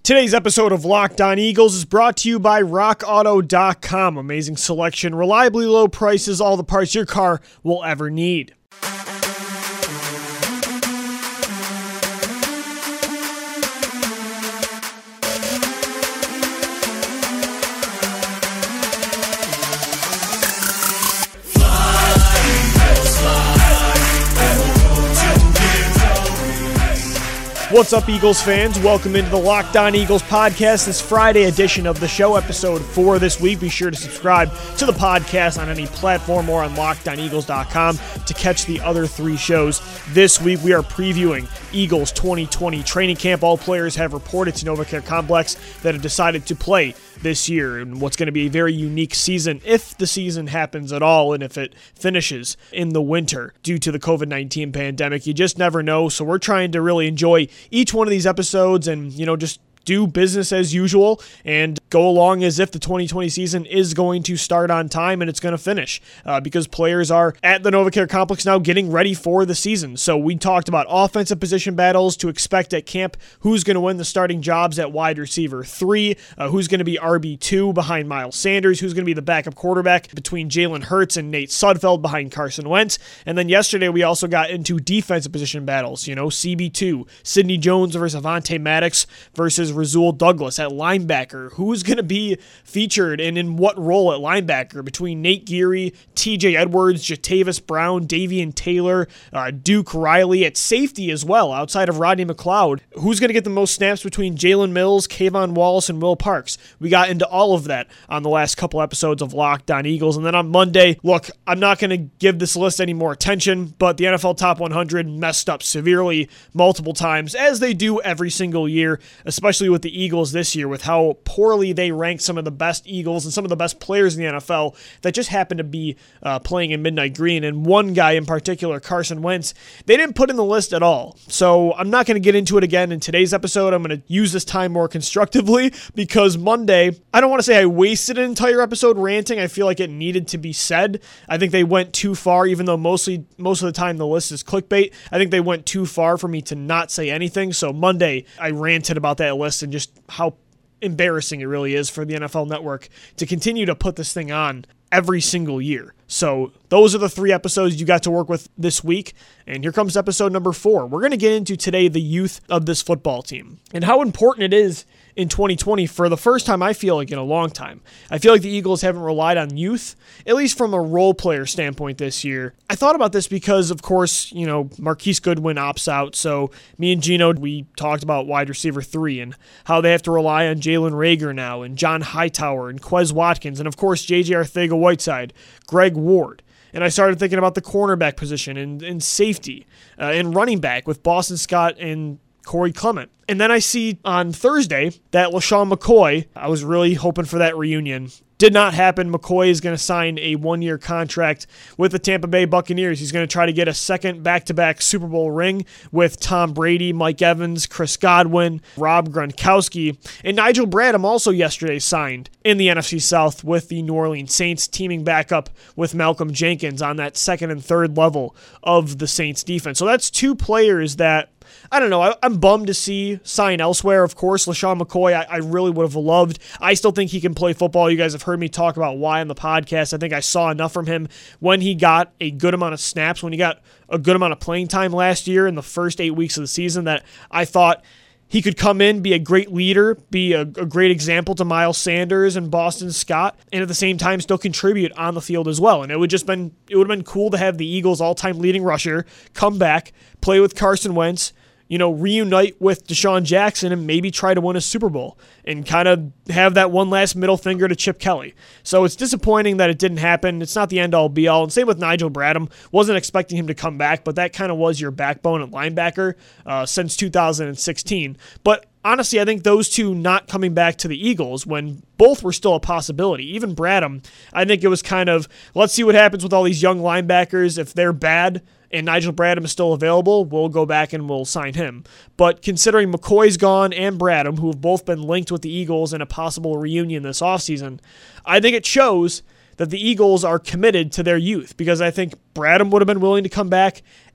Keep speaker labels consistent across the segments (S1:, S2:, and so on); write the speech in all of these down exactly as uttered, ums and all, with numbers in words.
S1: Today's episode of Locked On Eagles is brought to you by rock auto dot com. Amazing selection, reliably low prices, all the parts your car will ever need. What's up, Eagles fans? Welcome into the Locked On Eagles podcast, this Friday edition of the show, episode four this week. Be sure to subscribe to the podcast on any platform or on locked on eagles dot com to catch the other three shows. This week, we are previewing Eagles twenty twenty training camp. All players have reported to NovaCare Complex that have decided to play this year and what's going to be a very unique season, if the season happens at all, and if it finishes in the winter due to the covid nineteen pandemic. You just never know, so we're trying to really enjoy each one of these episodes and, you know, just do business as usual and go along as if the twenty twenty season is going to start on time and it's going to finish uh, because players are at the NovaCare Complex now getting ready for the season. So we talked about offensive position battles to expect at camp, who's going to win the starting jobs at wide receiver three, uh, who's going to be R B two behind Miles Sanders, who's going to be the backup quarterback between Jalen Hurts and Nate Sudfeld behind Carson Wentz. And then yesterday we also got into defensive position battles, you know, C B two, Sidney Jones versus Avonte Maddox versus Rasul Douglas at linebacker. Who's going to be featured and in what role at linebacker between Nate Geary, T J Edwards, Jatavis Brown, Davian Taylor, uh, Duke Riley at safety as well, outside of Rodney McLeod. Who's going to get the most snaps between Jalen Mills, Kayvon Wallace, and Will Parks? We got into all of that on the last couple episodes of Locked On Eagles. And then on Monday, look, I'm not going to give this list any more attention, but the N F L Top one hundred messed up severely multiple times, as they do every single year, especially with the Eagles this year, with how poorly they ranked some of the best Eagles and some of the best players in the N F L that just happened to be uh, playing in Midnight Green. And one guy in particular, Carson Wentz, they didn't put in the list at all. So I'm not going to get into it again in today's episode. I'm going to use this time more constructively because Monday, I don't want to say I wasted an entire episode ranting. I feel like it needed to be said. I think they went too far, even though mostly most of the time the list is clickbait. I think they went too far for me to not say anything. So Monday, I ranted about that list and just how embarrassing it really is for the N F L Network to continue to put this thing on every single year. So those are the three episodes you got to work with this week. And here comes episode number four. We're going to get into today the youth of this football team and how important it is in twenty twenty for the first time, I feel like, in a long time. I feel like the Eagles haven't relied on youth, at least from a role player standpoint this year. I thought about this because, of course, you know, Marquise Goodwin opts out. So me and Gino, we talked about wide receiver three and how they have to rely on Jalen Reagor now and John Hightower and Quez Watkins and, of course, J J Arcega-Whiteside, Greg Ward. And I started thinking about the cornerback position and, and safety uh, and running back with Boston Scott and Corey Clement. And then I see on Thursday that LeSean McCoy, I was really hoping for that reunion. Did not happen. McCoy is going to sign a one-year contract with the Tampa Bay Buccaneers. He's going to try to get a second back-to-back Super Bowl ring with Tom Brady, Mike Evans, Chris Godwin, Rob Gronkowski, and Nigel Bradham also yesterday signed in the N F C South with the New Orleans Saints, teaming back up with Malcolm Jenkins on that second and third level of the Saints defense. So that's two players that I don't know. I, I'm bummed to see sign elsewhere. Of course, LeSean McCoy, I, I really would have loved. I still think he can play football. You guys have heard me talk about why on the podcast. I think I saw enough from him when he got a good amount of snaps, when he got a good amount of playing time last year in the first eight weeks of the season, that I thought he could come in, be a great leader, be a, a great example to Miles Sanders and Boston Scott, and at the same time still contribute on the field as well. And it would just been it would have been cool to have the Eagles' all-time leading rusher come back, play with Carson Wentz, you know, reunite with Deshaun Jackson and maybe try to win a Super Bowl and kind of have that one last middle finger to Chip Kelly. So it's disappointing that it didn't happen. It's not the end-all, be-all. And same with Nigel Bradham. Wasn't expecting him to come back, but that kind of was your backbone at linebacker uh, since two thousand sixteen. But honestly, I think those two not coming back to the Eagles when both were still a possibility. Even Bradham, I think it was kind of, let's see what happens with all these young linebackers. If they're bad and Nigel Bradham is still available, we'll go back and we'll sign him. But considering McCoy's gone and Bradham, who have both been linked with the Eagles in a possible reunion this offseason, I think it shows that the Eagles are committed to their youth, because I think Bradham would have been willing to come back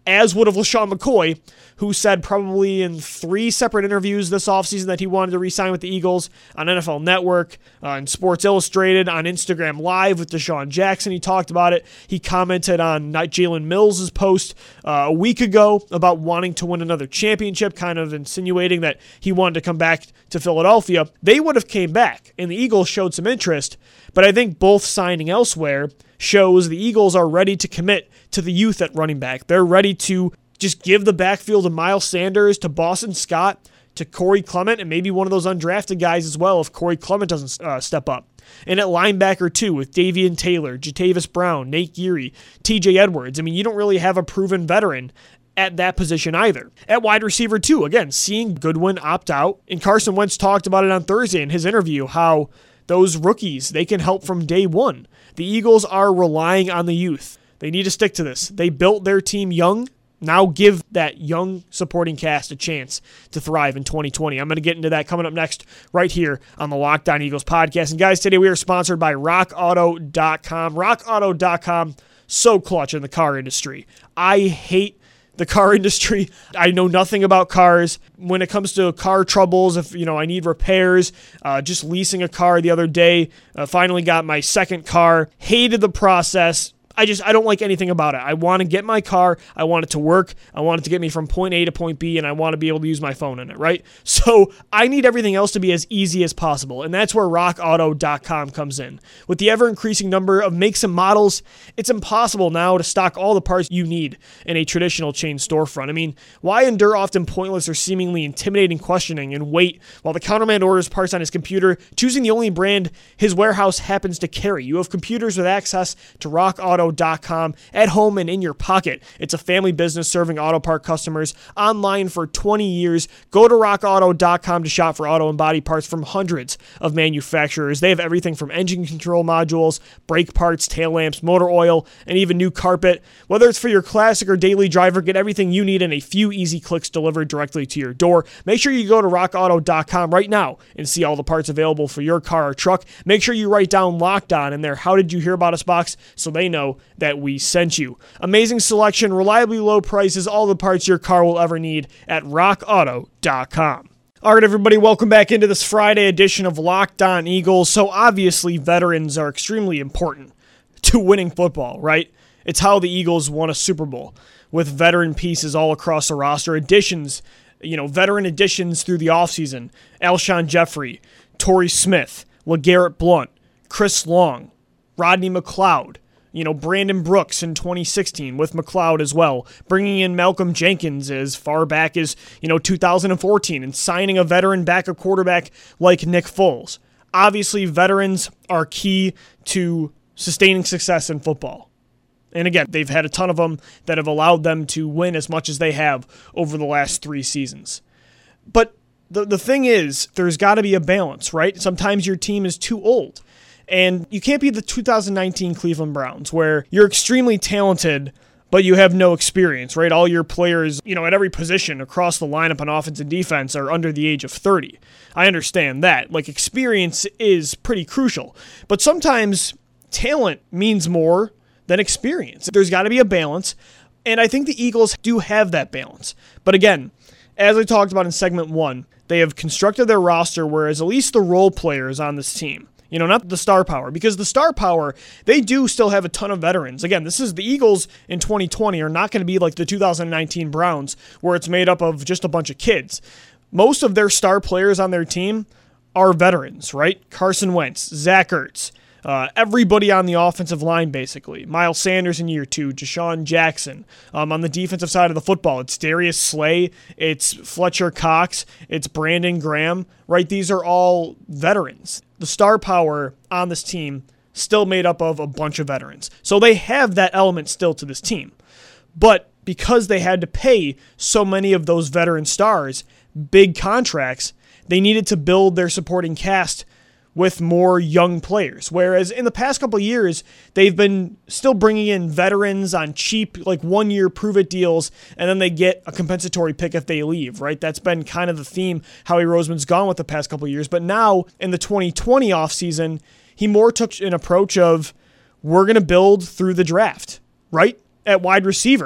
S1: as would have LeSean McCoy, who said probably in three separate interviews this offseason that he wanted to re-sign with the Eagles on N F L Network, uh, on Sports Illustrated, on Instagram Live with Deshaun Jackson. He talked about it. He commented on Jalen Mills' post uh, a week ago about wanting to win another championship, kind of insinuating that he wanted to come back to Philadelphia. They would have came back, and the Eagles showed some interest, but I think both signing elsewhere shows the Eagles are ready to commit to the youth at running back. They're ready to just give the backfield to Miles Sanders, to Boston Scott, to Corey Clement, and maybe one of those undrafted guys as well if Corey Clement doesn't uh, step up. And at linebacker, too, with Davian Taylor, Jatavis Brown, Nate Geary, T J Edwards. I mean, you don't really have a proven veteran at that position either. At wide receiver, too, again, seeing Goodwin opt out. And Carson Wentz talked about it on Thursday in his interview, how those rookies, they can help from day one. The Eagles are relying on the youth. They need to stick to this. They built their team young. Now give that young supporting cast a chance to thrive in twenty twenty. I'm going to get into that coming up next right here on the Locked On Eagles podcast. And guys, today we are sponsored by rock auto dot com. rock auto dot com, so clutch in the car industry. I hate the car industry. I know nothing about cars. When it comes to car troubles, if you know I need repairs, uh, just leasing a car the other day, uh, finally got my second car. Hated the process. I just, I don't like anything about it. I want to get my car. I want it to work. I want it to get me from point A to point B, and I want to be able to use my phone in it, right? So I need everything else to be as easy as possible, and that's where rock auto dot com comes in. With the ever-increasing number of makes and models, it's impossible now to stock all the parts you need in a traditional chain storefront. I mean, why endure often pointless or seemingly intimidating questioning and wait while the counterman orders parts on his computer, choosing the only brand his warehouse happens to carry? You have computers with access to rock auto dot com at home and in your pocket. It's a family business serving auto part customers online for twenty years. Go to rock auto dot com to shop for auto and body parts from hundreds of manufacturers. They have everything from engine control modules, brake parts, tail lamps, motor oil, and even new carpet. Whether it's for your classic or daily driver, get everything you need in a few easy clicks delivered directly to your door. Make sure you go to rock auto dot com right now and see all the parts available for your car or truck. Make sure you write down Locked On in their How Did You Hear About Us box so they know that we sent you. Amazing selection, reliably low prices, all the parts your car will ever need at rock auto dot com. All right, everybody, welcome back into this Friday edition of Locked On Eagles. So obviously, veterans are extremely important to winning football, right? It's how the Eagles won a Super Bowl, with veteran pieces all across the roster, additions, you know, veteran additions through the offseason. Alshon Jeffrey, Torrey Smith, LeGarrette Blount, Chris Long, Rodney McLeod, you know, Brandon Brooks in twenty sixteen with McLeod as well, bringing in Malcolm Jenkins as far back as, you know, two thousand fourteen, and signing a veteran backup quarterback like Nick Foles. Obviously, veterans are key to sustaining success in football. And again, they've had a ton of them that have allowed them to win as much as they have over the last three seasons. But the, the thing is, there's got to be a balance, right? Sometimes your team is too old. And you can't be the two thousand nineteen Cleveland Browns, where you're extremely talented, but you have no experience, right? All your players, you know, at every position across the lineup on offense and defense are under the age of thirty. I understand that. Like, experience is pretty crucial. But sometimes talent means more than experience. There's got to be a balance, and I think the Eagles do have that balance. But again, as I talked about in segment one, they have constructed their roster whereas at least the role players on this team, you know, not the star power, because the star power, they do still have a ton of veterans. Again, this is the Eagles in twenty twenty are not going to be like the two thousand nineteen Browns, where it's made up of just a bunch of kids. Most of their star players on their team are veterans, right? Carson Wentz, Zach Ertz, uh, everybody on the offensive line, basically. Miles Sanders in year two, Deshaun Jackson. Um, on the defensive side of the football, it's Darius Slay, it's Fletcher Cox, it's Brandon Graham, right? These are all veterans. The star power on this team still made up of a bunch of veterans. So they have that element still to this team. But because they had to pay so many of those veteran stars big contracts, they needed to build their supporting cast with more young players. Whereas in the past couple of years, they've been still bringing in veterans on cheap, like one-year prove-it deals, and then they get a compensatory pick if they leave, right? That's been kind of the theme Howie Roseman's gone with the past couple of years. But now, in the twenty twenty offseason, he more took an approach of, we're going to build through the draft, right? At wide receiver,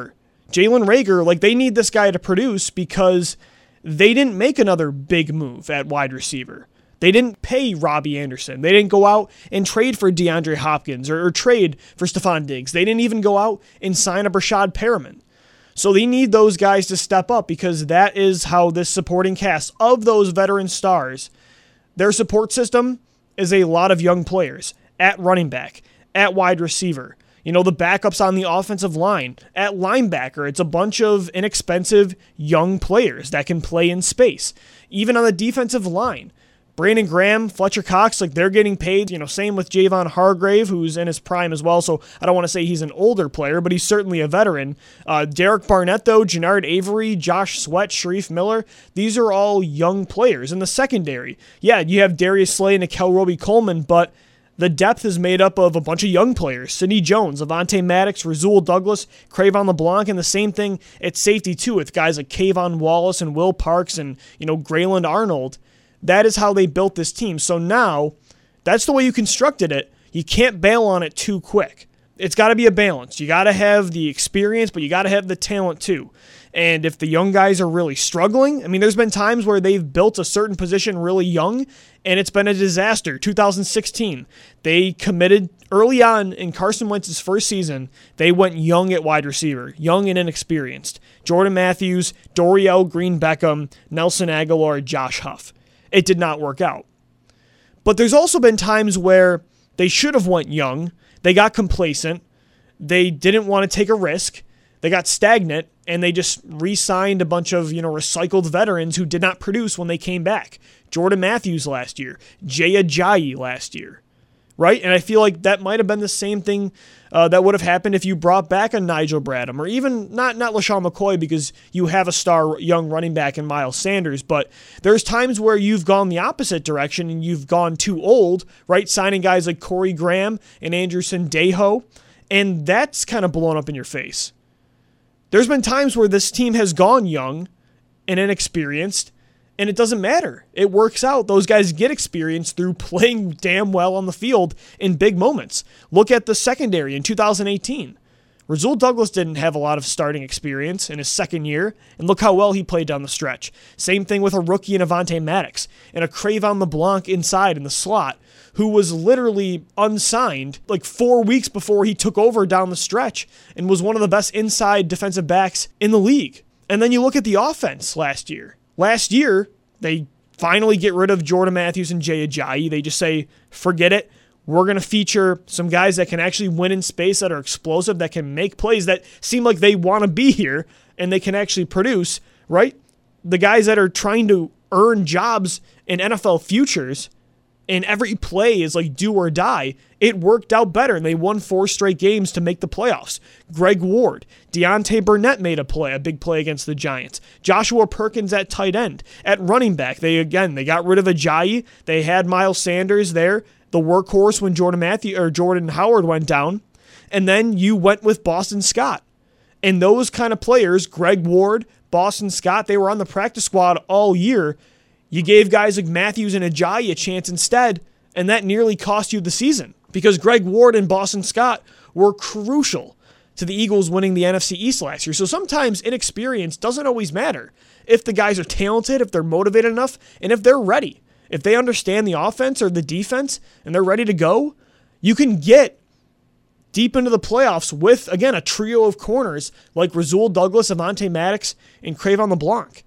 S1: Jalen Reagor, like they need this guy to produce because they didn't make another big move at wide receiver. They didn't pay Robbie Anderson. They didn't go out and trade for DeAndre Hopkins or, or trade for Stephon Diggs. They didn't even go out and sign a Brashad Perriman. So they need those guys to step up because that is how this supporting cast of those veteran stars, their support system is a lot of young players at running back, at wide receiver. You know, the backups on the offensive line, at linebacker, it's a bunch of inexpensive young players that can play in space. Even on the defensive line, Brandon Graham, Fletcher Cox, like they're getting paid. You know, same with Javon Hargrave, who's in his prime as well. So I don't want to say he's an older player, but he's certainly a veteran. Uh, Derek Barnett, though, Jannard Avery, Josh Sweat, Sharif Miller, these are all young players. In the secondary, yeah, you have Darius Slay and Nikel Roby-Coleman, but the depth is made up of a bunch of young players. Sidney Jones, Avonte Maddox, Rasul Douglas, Cravon LeBlanc, and the same thing at safety too with guys like Kayvon Wallace and Will Parks and, you know, Grayland Arnold. That is how they built this team. So now, that's the way you constructed it. You can't bail on it too quick. It's got to be a balance. You got to have the experience, but you got to have the talent too. And if the young guys are really struggling, I mean, there's been times where they've built a certain position really young, and it's been a disaster. two thousand sixteen, they committed early on in Carson Wentz's first season, they went young at wide receiver, young and inexperienced. Jordan Matthews, Dorial Green-Beckham, Nelson Aguilar, Josh Huff. It did not work out. But there's also been times where they should have went young, they got complacent, they didn't want to take a risk, they got stagnant, and they just re-signed a bunch of, you know, recycled veterans who did not produce when they came back. Jordan Matthews last year, Jay Ajayi last year, right? And I feel like that might have been the same thing uh, that would have happened if you brought back a Nigel Bradham, or even not not LaShawn McCoy, because you have a star young running back in Miles Sanders. But there's times where you've gone the opposite direction and you've gone too old, right? Signing guys like Corey Graham and Andrew Sendejo, and that's kind of blown up in your face. There's been times where this team has gone young and inexperienced, and it doesn't matter. It works out. Those guys get experience through playing damn well on the field in big moments. Look at the secondary in two thousand eighteen. Rasul Douglas didn't have a lot of starting experience in his second year, and look how well he played down the stretch. Same thing with a rookie in Avonte Maddox, and a Cravon LeBlanc inside in the slot, who was literally unsigned like four weeks before he took over down the stretch and was one of the best inside defensive backs in the league. And then you look at the offense last year. Last year, they finally get rid of Jordan Matthews and Jay Ajayi. They just say, forget it. We're going to feature some guys that can actually win in space, that are explosive, that can make plays, that seem like they want to be here, and they can actually produce, right? The guys that are trying to earn jobs in N F L futures, and every play is like do or die. It worked out better, and they won four straight games to make the playoffs. Greg Ward, Deontay Burnett made a play, a big play against the Giants. Joshua Perkins at tight end. At running back, they again, they got rid of Ajayi. They had Miles Sanders there, the workhorse when Jordan Matthew or Jordan Howard went down. And then you went with Boston Scott. And those kind of players, Greg Ward, Boston Scott, they were on the practice squad all year. You gave guys like Matthews and Ajayi a chance instead, and that nearly cost you the season because Greg Ward and Boston Scott were crucial to the Eagles winning the N F C East last year. So sometimes inexperience doesn't always matter. If the guys are talented, if they're motivated enough, and if they're ready, if they understand the offense or the defense and they're ready to go, you can get deep into the playoffs with, again, a trio of corners like Rasul Douglas, Avonte Maddox, and Cravon LeBlanc.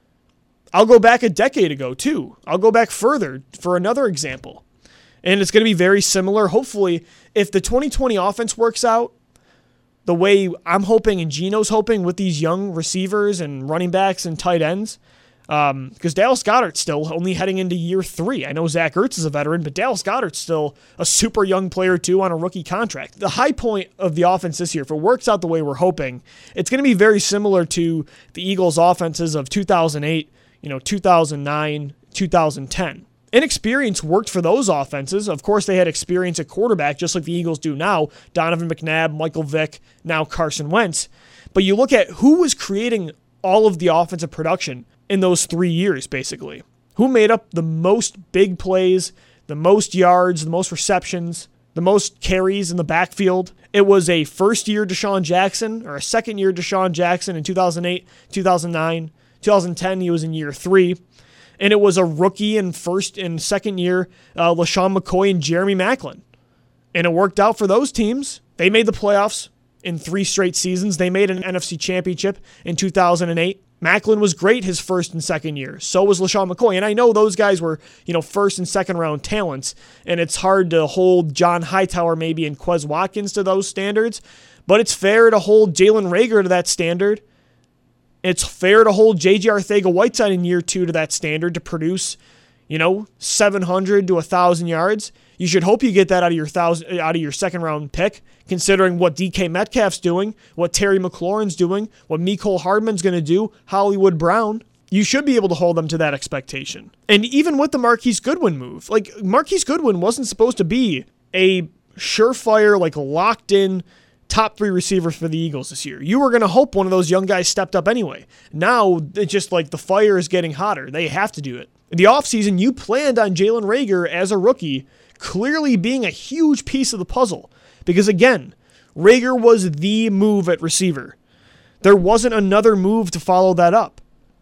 S1: I'll go back a decade ago, too. I'll go back further for another example. And it's going to be very similar. Hopefully, if the twenty twenty offense works out the way I'm hoping and Gino's hoping with these young receivers and running backs and tight ends, um, because Dallas Goedert's still only heading into year three. I know Zach Ertz is a veteran, but Dallas Goedert's still a super young player, too, on a rookie contract. The high point of the offense this year, if it works out the way we're hoping, it's going to be very similar to the Eagles' offenses of two thousand eight, you know, two thousand nine, two thousand ten. Inexperience worked for those offenses. Of course, they had experience at quarterback, just like the Eagles do now. Donovan McNabb, Michael Vick, now Carson Wentz. But you look at who was creating all of the offensive production in those three years, basically. Who made up the most big plays, the most yards, the most receptions, the most carries in the backfield? It was a first-year Deshaun Jackson, or a second-year Deshaun Jackson in two thousand eight, two thousand nine, two thousand ten, he was in year three. And it was a rookie in first and second year, uh, LaShawn McCoy and Jeremy Maclin. And it worked out for those teams. They made the playoffs in three straight seasons. They made an N F C championship in two thousand eight. Maclin was great his first and second year. So was LaShawn McCoy. And I know those guys were, you know, first and second round talents, and it's hard to hold John Hightower maybe and Quez Watkins to those standards, but it's fair to hold Jalen Reagor to that standard. It's fair to hold J J Arcega-Whiteside in year two to that standard to produce, you know, seven hundred to one thousand yards. You should hope you get that out of your thousand, out of your second round pick, considering what D K Metcalf's doing, what Terry McLaurin's doing, what Mecole Hardman's going to do, Hollywood Brown. You should be able to hold them to that expectation. And even with the Marquise Goodwin move, like Marquise Goodwin wasn't supposed to be a surefire, like locked in top three receiver for the Eagles this year. You were going to hope one of those young guys stepped up anyway. Now, it's just like the fire is getting hotter. They have to do it. In the offseason, you planned on Jalen Reagor as a rookie clearly being a huge piece of the puzzle. Because again, Reagor was the move at receiver. There wasn't another move to follow that up.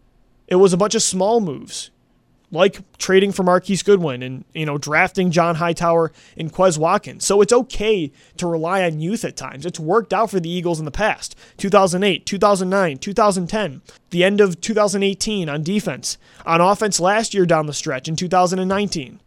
S1: It was a bunch of small moves, like trading for Marquise Goodwin and, you know, drafting John Hightower and Quez Watkins. So it's okay to rely on youth at times. It's worked out for the Eagles in the past. two thousand eight, two thousand nine, two thousand ten, the end of two thousand eighteen on defense, on offense last year down the stretch in two thousand nineteen.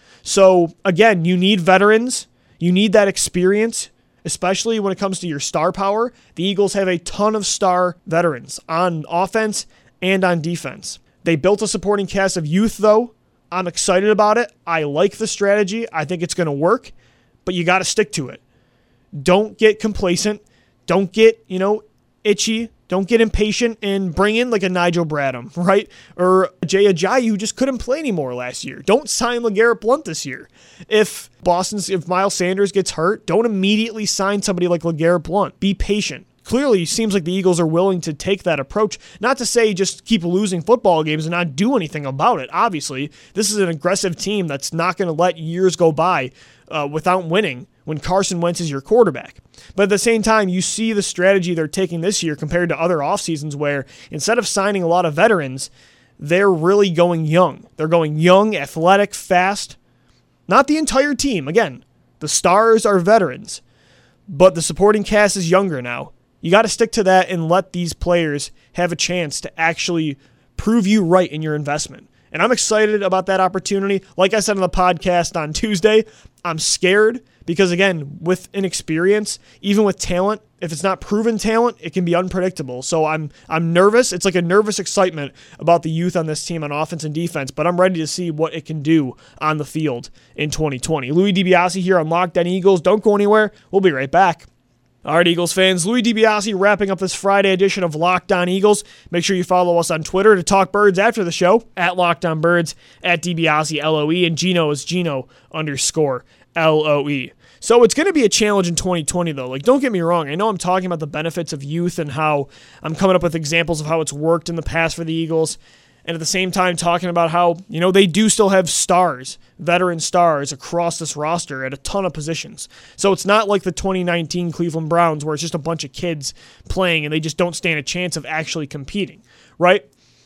S1: So again, you need veterans. You need that experience, especially when it comes to your star power. The Eagles have a ton of star veterans on offense and on defense. They built a supporting cast of youth, though. I'm excited about it. I like the strategy. I think it's going to work, but you got to stick to it. Don't get complacent. Don't get, you know, itchy. Don't get impatient and bring in like a Nigel Bradham, right? Or Jay Ajayi, who just couldn't play anymore last year. Don't sign LeGarrette Blount this year. If Boston's, if Miles Sanders gets hurt, don't immediately sign somebody like LeGarrette Blount. Be patient. Clearly, it seems like the Eagles are willing to take that approach. Not to say just keep losing football games and not do anything about it. Obviously, this is an aggressive team that's not going to let years go by uh, without winning when Carson Wentz is your quarterback. But at the same time, you see the strategy they're taking this year compared to other off seasons where instead of signing a lot of veterans, they're really going young. They're going young, athletic, fast. Not the entire team. Again, the stars are veterans, but the supporting cast is younger now. You got to stick to that and let these players have a chance to actually prove you right in your investment. And I'm excited about that opportunity. Like I said on the podcast on Tuesday, I'm scared because, again, with inexperience, even with talent, if it's not proven talent, it can be unpredictable. So I'm I'm nervous. It's like a nervous excitement about the youth on this team on offense and defense, but I'm ready to see what it can do on the field in twenty twenty. Louis DiBiase here on Locked On Eagles. Don't go anywhere. We'll be right back. All right, Eagles fans, Louis DiBiase wrapping up this Friday edition of Locked On Eagles. Make sure you follow us on Twitter to talk birds after the show, at Locked On Birds, at DiBiase L O E, and Gino is Gino underscore L O E. So it's going to be a challenge in twenty twenty, though. Like, don't get me wrong. I know I'm talking about the benefits of youth and how I'm coming up with examples of how it's worked in the past for the Eagles, and at the same time talking about how, you know, they do still have stars, veteran stars across this roster at a ton of positions. So it's not like the twenty nineteen Cleveland Browns where it's just a bunch of kids playing and they just don't stand a chance of actually competing, right?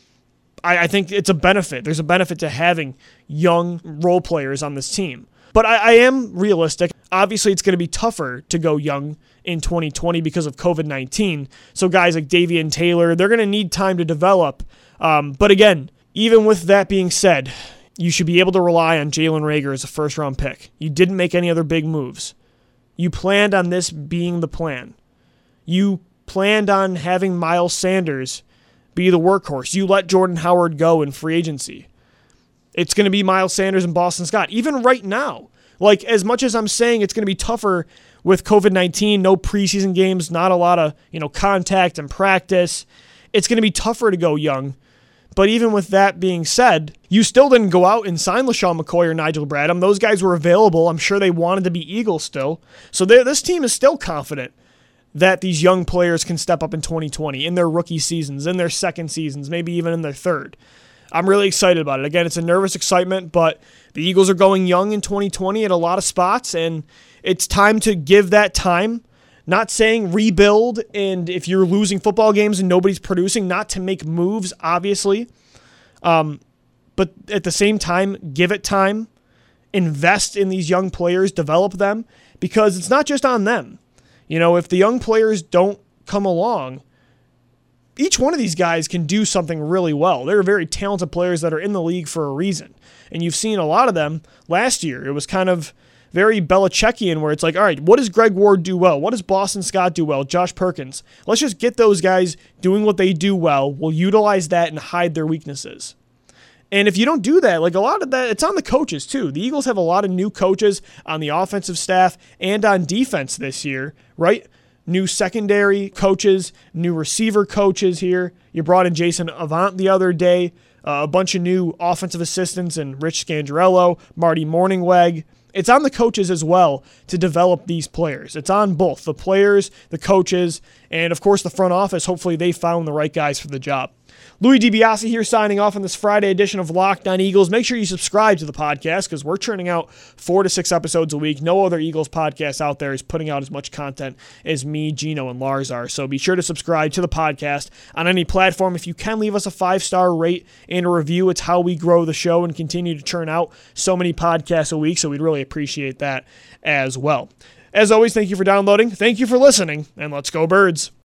S1: I, I think it's a benefit. There's a benefit to having young role players on this team. But I, I am realistic. Obviously, it's going to be tougher to go young in twenty twenty because of covid nineteen. So guys like Davian Taylor, they're going to need time to develop. Um, but again, even with that being said, you should be able to rely on Jalen Reagor as a first-round pick. You didn't make any other big moves. You planned on this being the plan. You planned on having Miles Sanders be the workhorse. You let Jordan Howard go in free agency. It's going to be Miles Sanders and Boston Scott. Even right now, like as much as I'm saying it's going to be tougher with covid nineteen, no preseason games, not a lot of, you know, contact and practice, it's going to be tougher to go young. But even with that being said, you still didn't go out and sign LaShawn McCoy or Nigel Bradham. Those guys were available. I'm sure they wanted to be Eagles still. So this team is still confident that these young players can step up in twenty twenty, in their rookie seasons, in their second seasons, maybe even in their third. I'm really excited about it. Again, it's a nervous excitement, but the Eagles are going young in twenty twenty at a lot of spots, and it's time to give that time. Not saying rebuild, and if you're losing football games and nobody's producing, not to make moves, obviously. Um, but at the same time, give it time. Invest in these young players, develop them, because it's not just on them. You know, if the young players don't come along, each one of these guys can do something really well. They're very talented players that are in the league for a reason. And you've seen a lot of them last year. It was kind of very Belichickian, where it's like, all right, what does Greg Ward do well? What does Boston Scott do well? Josh Perkins. Let's just get those guys doing what they do well. We'll utilize that and hide their weaknesses. And if you don't do that, like a lot of that, it's on the coaches too. The Eagles have a lot of new coaches on the offensive staff and on defense this year, right? New secondary coaches, new receiver coaches here. You brought in Jason Avant the other day, uh, a bunch of new offensive assistants, and Rich Scangarello, Marty Morningweg. It's on the coaches as well to develop these players. It's on both the players, the coaches, and of course the front office. Hopefully they found the right guys for the job. Louis DiBiase here signing off on this Friday edition of Locked On Eagles. Make sure you subscribe to the podcast because we're churning out four to six episodes a week. No other Eagles podcast out there is putting out as much content as me, Gino, and Lars are. So be sure to subscribe to the podcast on any platform. If you can, leave us a five-star rate and a review. It's how we grow the show and continue to churn out so many podcasts a week, so we'd really appreciate that as well. As always, thank you for downloading, thank you for listening, and let's go Birds.